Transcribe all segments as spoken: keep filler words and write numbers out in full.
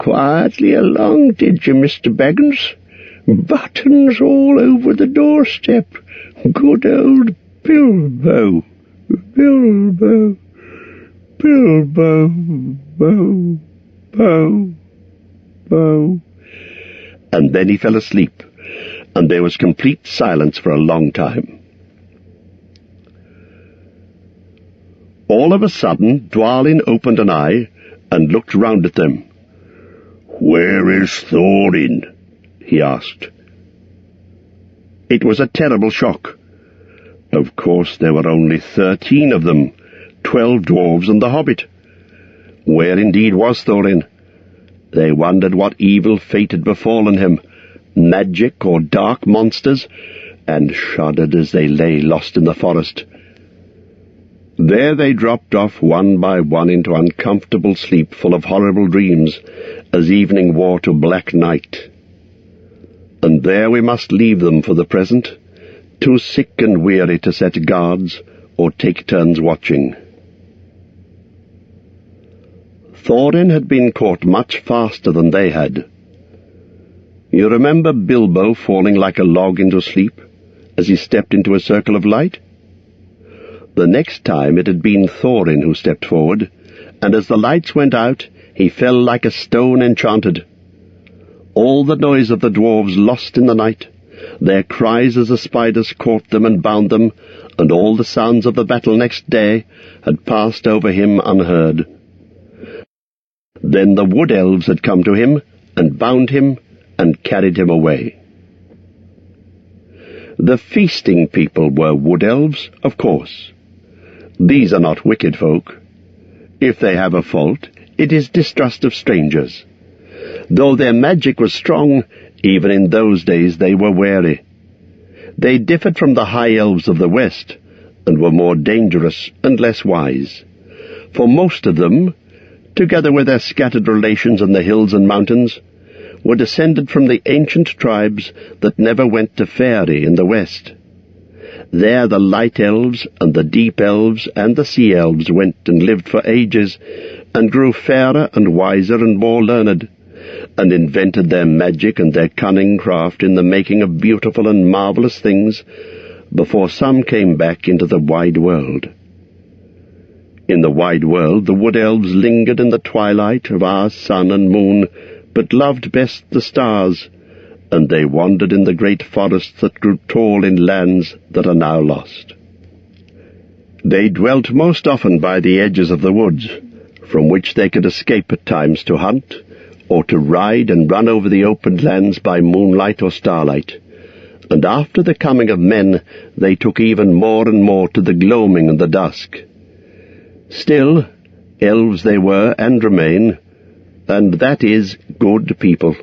quietly along, did you, Mister Baggins? Buttons all over the doorstep. Good old Bilbo. Bilbo. Bilbo. Bo. Bo. Bo. And then he fell asleep, and there was complete silence for a long time. All of a sudden, Dwalin opened an eye and looked round at them. "Where is Thorin?" he asked. It was a terrible shock. Of course there were only thirteen of them, twelve dwarves and the hobbit. Where indeed was Thorin? They wondered what evil fate had befallen him, magic or dark monsters, and shuddered as they lay lost in the forest. There they dropped off one by one into uncomfortable sleep full of horrible dreams, as evening wore to black night. And there we must leave them for the present, too sick and weary to set guards or take turns watching. Thorin had been caught much faster than they had. You remember Bilbo falling like a log into sleep as he stepped into a circle of light? The next time it had been Thorin who stepped forward, and as the lights went out, he fell like a stone enchanted. All the noise of the dwarves lost in the night, their cries as the spiders caught them and bound them, and all the sounds of the battle next day had passed over him unheard. Then the wood elves had come to him, and bound him, and carried him away. The feasting people were wood elves, of course. These are not wicked folk. If they have a fault, it is distrust of strangers. Though their magic was strong, even in those days they were wary. They differed from the high elves of the west, and were more dangerous and less wise. For most of them, together with their scattered relations in the hills and mountains, were descended from the ancient tribes that never went to Faerie in the west. There the light elves and the deep elves and the sea elves went and lived for ages, and grew fairer and wiser and more learned, and invented their magic and their cunning craft in the making of beautiful and marvelous things, before some came back into the wide world. In the wide world the wood elves lingered in the twilight of our sun and moon, but loved best the stars, and they wandered in the great forests that grew tall in lands that are now lost. They dwelt most often by the edges of the woods, from which they could escape at times to hunt, or to ride and run over the open lands by moonlight or starlight, and after the coming of men they took even more and more to the gloaming and the dusk. Still, elves they were and remain, and that is good people.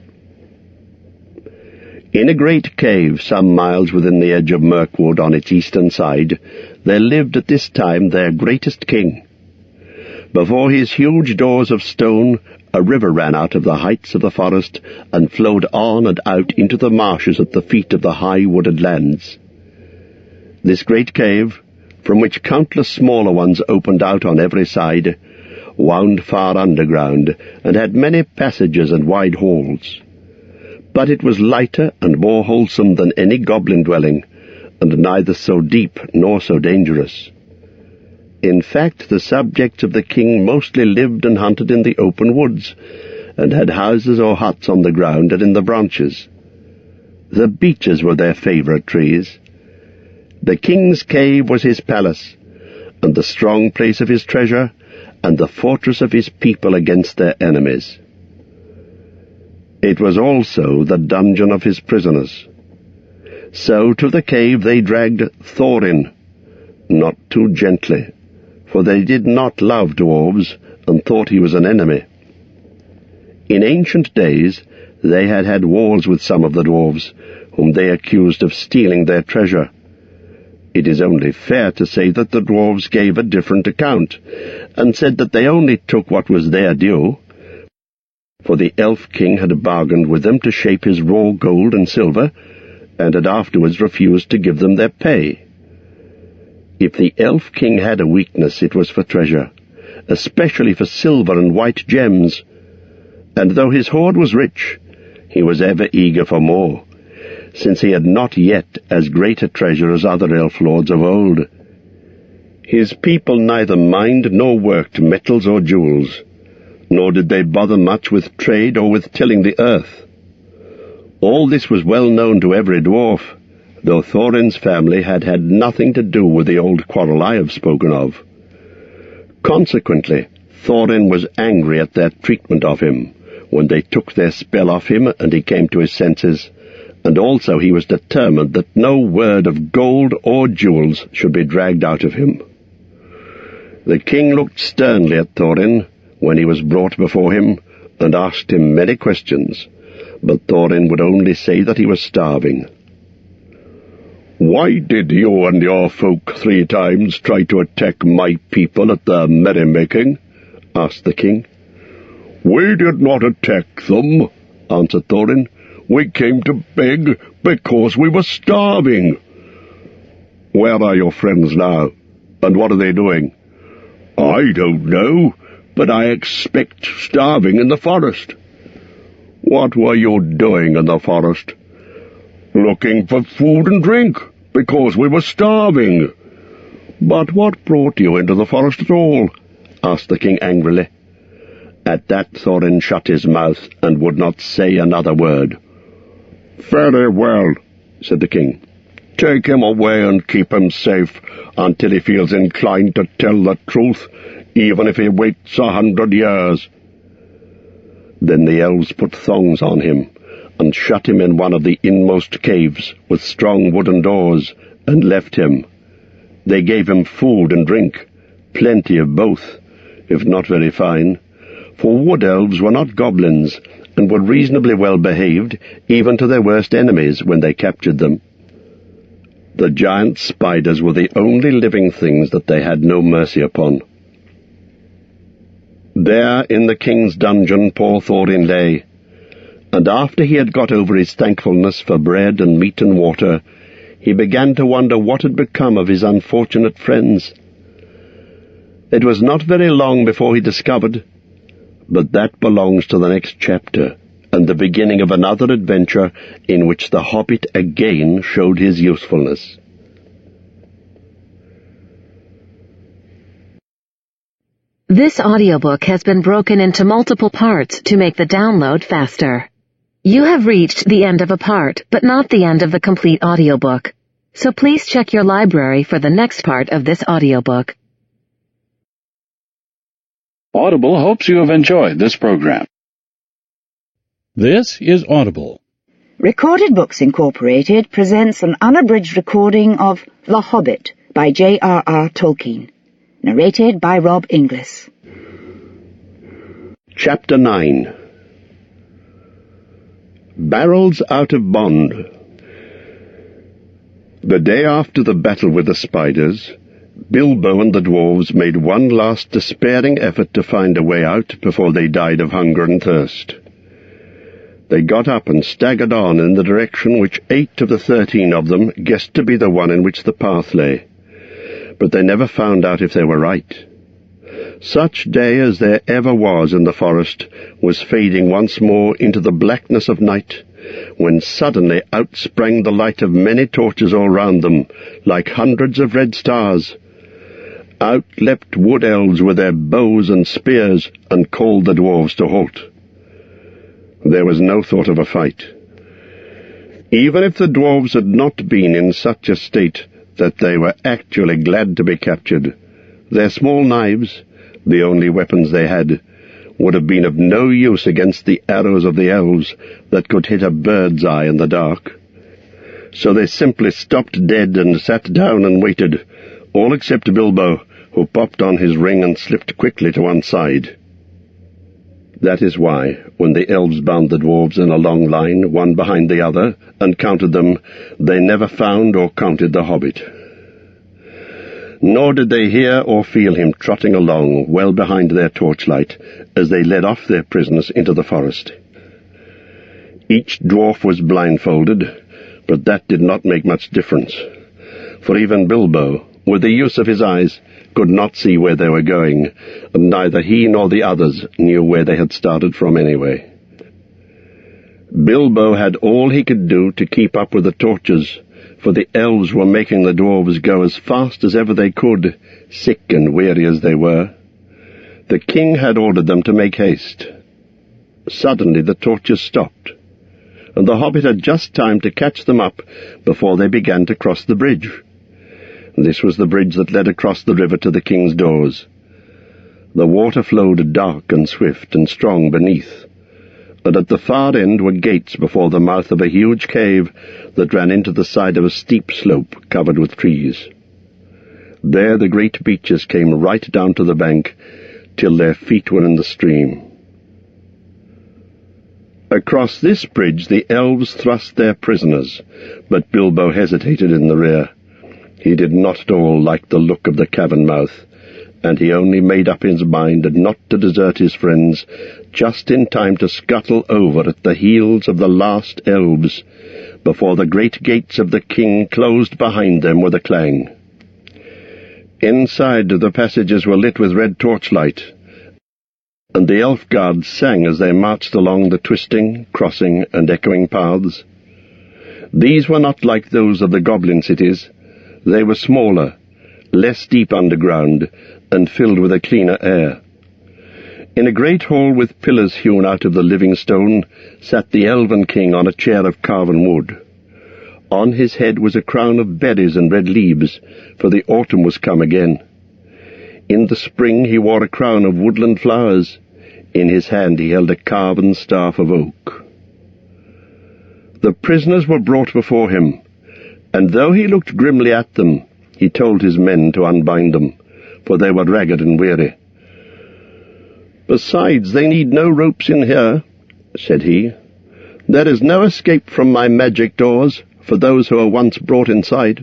In a great cave some miles within the edge of Mirkwood on its eastern side, there lived at this time their greatest king. Before his huge doors of stone a river ran out of the heights of the forest and flowed on and out into the marshes at the feet of the high wooded lands. This great cave, from which countless smaller ones opened out on every side, wound far underground, and had many passages and wide halls. But it was lighter and more wholesome than any goblin dwelling, and neither so deep nor so dangerous. In fact, the subjects of the king mostly lived and hunted in the open woods, and had houses or huts on the ground and in the branches. The beeches were their favourite trees. The king's cave was his palace, and the strong place of his treasure, and the fortress of his people against their enemies. It was also the dungeon of his prisoners. So to the cave they dragged Thorin, not too gently, for they did not love dwarves, and thought he was an enemy. In ancient days they had had wars with some of the dwarves, whom they accused of stealing their treasure. It is only fair to say that the dwarves gave a different account, and said that they only took what was their due, for the elf king had bargained with them to shape his raw gold and silver, and had afterwards refused to give them their pay. If the elf king had a weakness, it was for treasure, especially for silver and white gems, and though his hoard was rich, he was ever eager for more, since he had not yet as great a treasure as other elf lords of old. His people neither mined nor worked metals or jewels, nor did they bother much with trade or with tilling the earth. All this was well known to every dwarf, though Thorin's family had had nothing to do with the old quarrel I have spoken of. Consequently, Thorin was angry at their treatment of him, when they took their spell off him and he came to his senses, and also he was determined that no word of gold or jewels should be dragged out of him. The king looked sternly at Thorin when he was brought before him, and asked him many questions, but Thorin would only say that he was starving. "Why did you and your folk three times try to attack my people at their merrymaking?" asked the king. "We did not attack them," answered Thorin. "We came to beg because we were starving." "Where are your friends now, and what are they doing?" "I don't know, but I expect starving in the forest." "What were you doing in the forest?" "Looking for food and drink, because we were starving." "But what brought you into the forest at all?" asked the king angrily. At that Thorin shut his mouth and would not say another word. "Very well," said the king. "Take him away and keep him safe until he feels inclined to tell the truth, even if he waits a hundred years." Then the elves put thongs on him, and shut him in one of the inmost caves with strong wooden doors, and left him. They gave him food and drink, plenty of both, if not very fine, for wood elves were not goblins, and were reasonably well behaved, even to their worst enemies when they captured them. The giant spiders were the only living things that they had no mercy upon. There in the king's dungeon poor Thorin lay, and after he had got over his thankfulness for bread and meat and water, he began to wonder what had become of his unfortunate friends. It was not very long before he discovered, but that belongs to the next chapter, and the beginning of another adventure in which the Hobbit again showed his usefulness. This audiobook has been broken into multiple parts to make the download faster. You have reached the end of a part, but not the end of the complete audiobook. So please check your library for the next part of this audiobook. Audible hopes you have enjoyed this program. This is Audible. Recorded Books Incorporated presents an unabridged recording of The Hobbit by J R R Tolkien, narrated by Rob Inglis. Chapter nine. Barrels Out of Bond. The day after the battle with the spiders, Bilbo and the dwarves made one last despairing effort to find a way out before they died of hunger and thirst. They got up and staggered on in the direction which eight of the thirteen of them guessed to be the one in which the path lay, but they never found out if they were right. Such day as there ever was in the forest was fading once more into the blackness of night, when suddenly out sprang the light of many torches all round them, like hundreds of red stars. Out leapt wood elves with their bows and spears, and called the dwarves to halt. There was no thought of a fight. Even if the dwarves had not been in such a state that they were actually glad to be captured, their small knives, the only weapons they had, would have been of no use against the arrows of the elves that could hit a bird's eye in the dark. So they simply stopped dead and sat down and waited, all except Bilbo, who popped on his ring and slipped quickly to one side. That is why, when the elves bound the dwarves in a long line, one behind the other, and counted them, they never found or counted the hobbit. Nor did they hear or feel him trotting along well behind their torchlight as they led off their prisoners into the forest. Each dwarf was blindfolded, but that did not make much difference, for even Bilbo, with the use of his eyes, could not see where they were going, and neither he nor the others knew where they had started from anyway. Bilbo had all he could do to keep up with the torches, for the elves were making the dwarves go as fast as ever they could, sick and weary as they were. The king had ordered them to make haste. Suddenly the torches stopped, and the hobbit had just time to catch them up before they began to cross the bridge. This was the bridge that led across the river to the king's doors. The water flowed dark and swift and strong beneath, and at the far end were gates before the mouth of a huge cave that ran into the side of a steep slope covered with trees. There the great beeches came right down to the bank, till their feet were in the stream. Across this bridge the elves thrust their prisoners, but Bilbo hesitated in the rear. He did not at all like the look of the cavern mouth, and he only made up his mind not to desert his friends just in time to scuttle over at the heels of the last elves, before the great gates of the king closed behind them with a clang. Inside the passages were lit with red torchlight, and the elf guards sang as they marched along the twisting, crossing, and echoing paths. These were not like those of the goblin cities. They were smaller, less deep underground, and filled with a cleaner air. In a great hall with pillars hewn out of the living stone sat the elven king on a chair of carven wood. On his head was a crown of berries and red leaves, for the autumn was come again. In the spring he wore a crown of woodland flowers. In his hand he held a carven staff of oak. The prisoners were brought before him, and though he looked grimly at them, he told his men to unbind them, for they were ragged and weary. "Besides, they need no ropes in here," said he. "There is no escape from my magic doors for those who were once brought inside."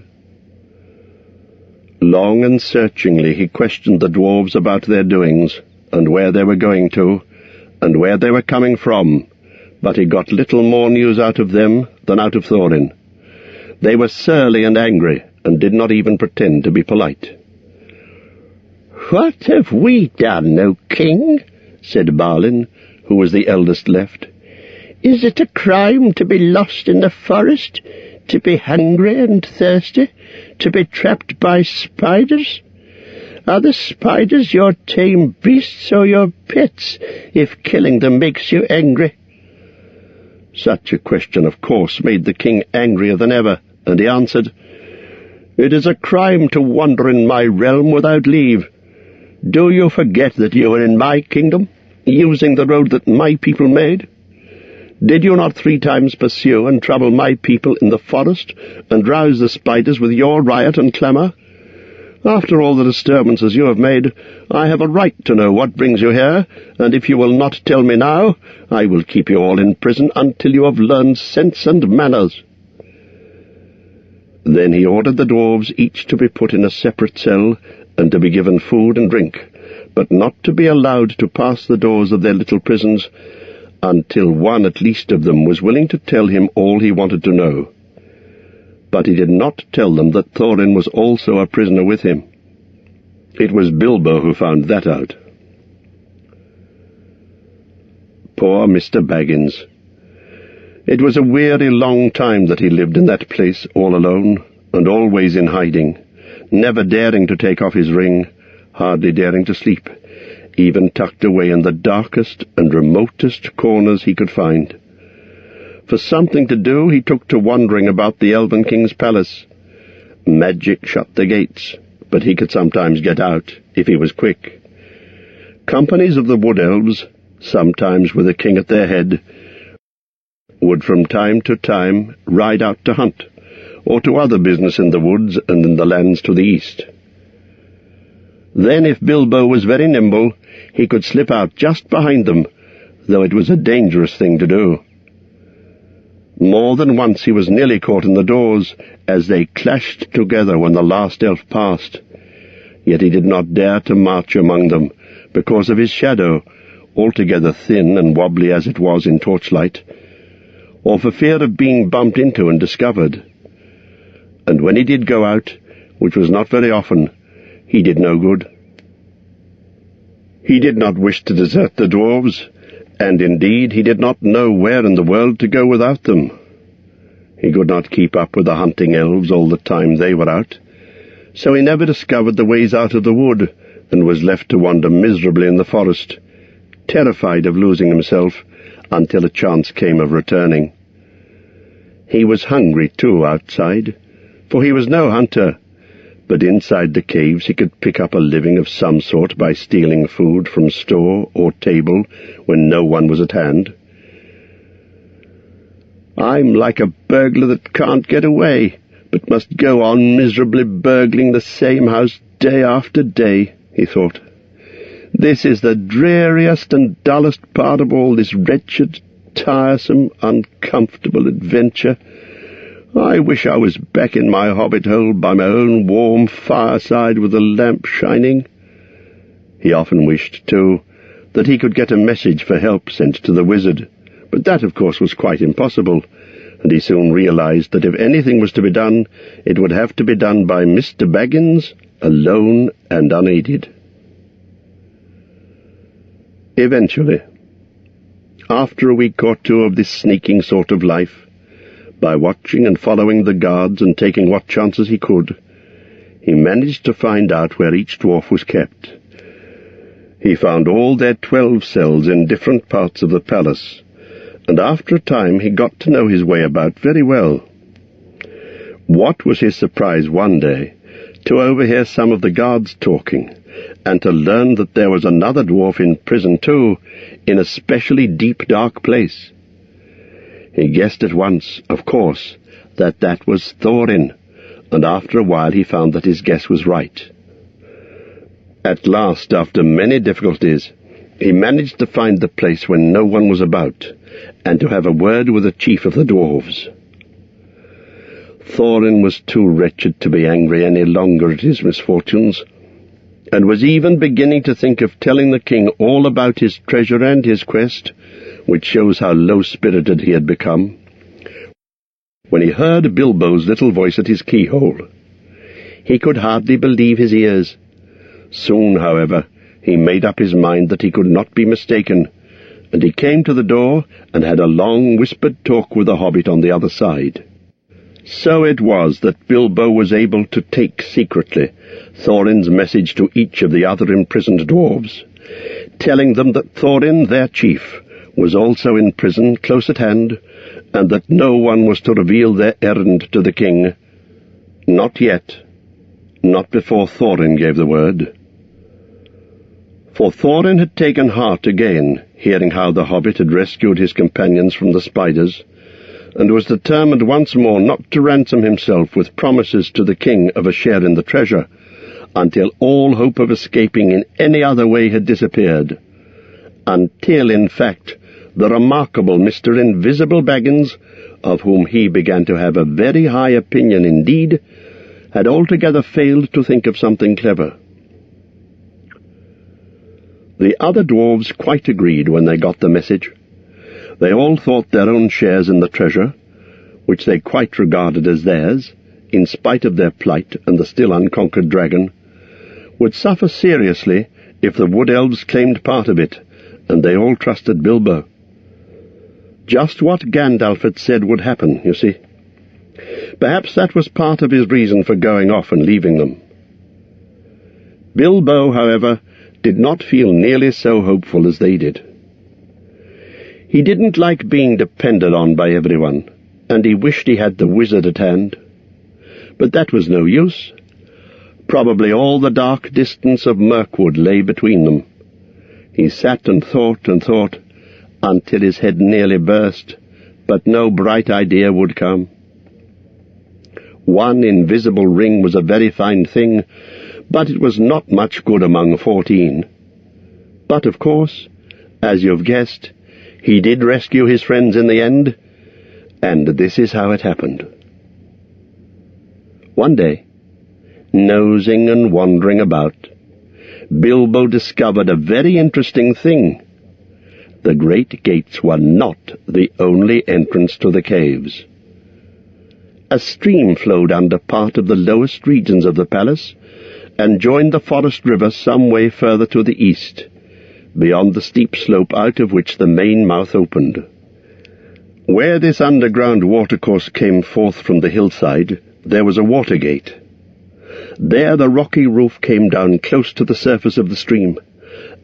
Long and searchingly he questioned the dwarves about their doings, and where they were going to, and where they were coming from, but he got little more news out of them than out of Thorin. They were surly and angry, and did not even pretend to be polite. "What have we done, O king?" said Balin, who was the eldest left. "Is it a crime to be lost in the forest, to be hungry and thirsty, to be trapped by spiders? Are the spiders your tame beasts or your pets, if killing them makes you angry?" Such a question, of course, made the king angrier than ever, and he answered, "It is a crime to wander in my realm without leave. Do you forget that you are in my kingdom, using the road that my people made? Did you not three times pursue and trouble my people in the forest, and rouse the spiders with your riot and clamour? After all the disturbances you have made, I have a right to know what brings you here, and if you will not tell me now, I will keep you all in prison until you have learned sense and manners." Then he ordered the dwarves each to be put in a separate cell, and to be given food and drink, but not to be allowed to pass the doors of their little prisons until one at least of them was willing to tell him all he wanted to know. But he did not tell them that Thorin was also a prisoner with him. It was Bilbo who found that out. Poor Mister Baggins. It was a weary long time that he lived in that place all alone, and always in hiding, never daring to take off his ring, hardly daring to sleep, even tucked away in the darkest and remotest corners he could find. For something to do, he took to wandering about the Elven King's palace. Magic shut the gates, but he could sometimes get out, if he was quick. Companies of the Wood Elves, sometimes with a king at their head, would from time to time ride out to hunt, or to other business in the woods and in the lands to the east. Then, if Bilbo was very nimble, he could slip out just behind them, though it was a dangerous thing to do. More than once he was nearly caught in the doors, as they clashed together when the last elf passed. Yet he did not dare to march among them, because of his shadow, altogether thin and wobbly as it was in torchlight, or for fear of being bumped into and discovered. And when he did go out, which was not very often, he did no good. He did not wish to desert the dwarves, and indeed he did not know where in the world to go without them. He could not keep up with the hunting elves all the time they were out, so he never discovered the ways out of the wood, and was left to wander miserably in the forest, terrified of losing himself until a chance came of returning. He was hungry, too, outside, for he was no hunter, but inside the caves he could pick up a living of some sort by stealing food from store or table when no one was at hand. "I'm like a burglar that can't get away, but must go on miserably burgling the same house day after day," he thought. "This is the dreariest and dullest part of all this wretched, tiresome, uncomfortable adventure. I wish I was back in my hobbit hole by my own warm fireside with the lamp shining." He often wished, too, that he could get a message for help sent to the wizard, but that, of course, was quite impossible, and he soon realized that if anything was to be done, it would have to be done by Mister Baggins, alone and unaided. Eventually, after a week or two of this sneaking sort of life, by watching and following the guards and taking what chances he could, he managed to find out where each dwarf was kept. He found all their twelve cells in different parts of the palace, and after a time he got to know his way about very well. What was his surprise one day to overhear some of the guards talking, and to learn that there was another dwarf in prison too, in a specially deep, dark place. He guessed at once, of course, that that was Thorin, and after a while he found that his guess was right. At last, after many difficulties, he managed to find the place when no one was about, and to have a word with the chief of the dwarves. Thorin was too wretched to be angry any longer at his misfortunes, and was even beginning to think of telling the king all about his treasure and his quest, which shows how low-spirited he had become, when he heard Bilbo's little voice at his keyhole. He could hardly believe his ears. Soon, however, he made up his mind that he could not be mistaken, and he came to the door and had a long whispered talk with the hobbit on the other side. So it was that Bilbo was able to take secretly Thorin's message to each of the other imprisoned dwarves, telling them that Thorin, their chief, was also in prison close at hand, and that no one was to reveal their errand to the king. Not yet. Not before Thorin gave the word. For Thorin had taken heart again, hearing how the hobbit had rescued his companions from the spiders, and was determined once more not to ransom himself with promises to the king of a share in the treasure, until all hope of escaping in any other way had disappeared. Until, in fact, the remarkable Mister Invisible Baggins, of whom he began to have a very high opinion indeed, had altogether failed to think of something clever. The other dwarves quite agreed when they got the message. They all thought their own shares in the treasure, which they quite regarded as theirs, in spite of their plight and the still unconquered dragon, would suffer seriously if the wood elves claimed part of it, and they all trusted Bilbo. Just what Gandalf had said would happen, you see. Perhaps that was part of his reason for going off and leaving them. Bilbo, however, did not feel nearly so hopeful as they did. He didn't like being depended on by everyone, and he wished he had the wizard at hand. But that was no use. Probably all the dark distance of Mirkwood lay between them. He sat and thought and thought, until his head nearly burst, but no bright idea would come. One invisible ring was a very fine thing, but it was not much good among fourteen. But, of course, as you've guessed, he did rescue his friends in the end, and this is how it happened. One day, nosing and wandering about, Bilbo discovered a very interesting thing. The great gates were not the only entrance to the caves. A stream flowed under part of the lowest regions of the palace, and joined the forest river some way further to the east, beyond the steep slope out of which the main mouth opened. Where this underground watercourse came forth from the hillside, there was a water gate. There the rocky roof came down close to the surface of the stream,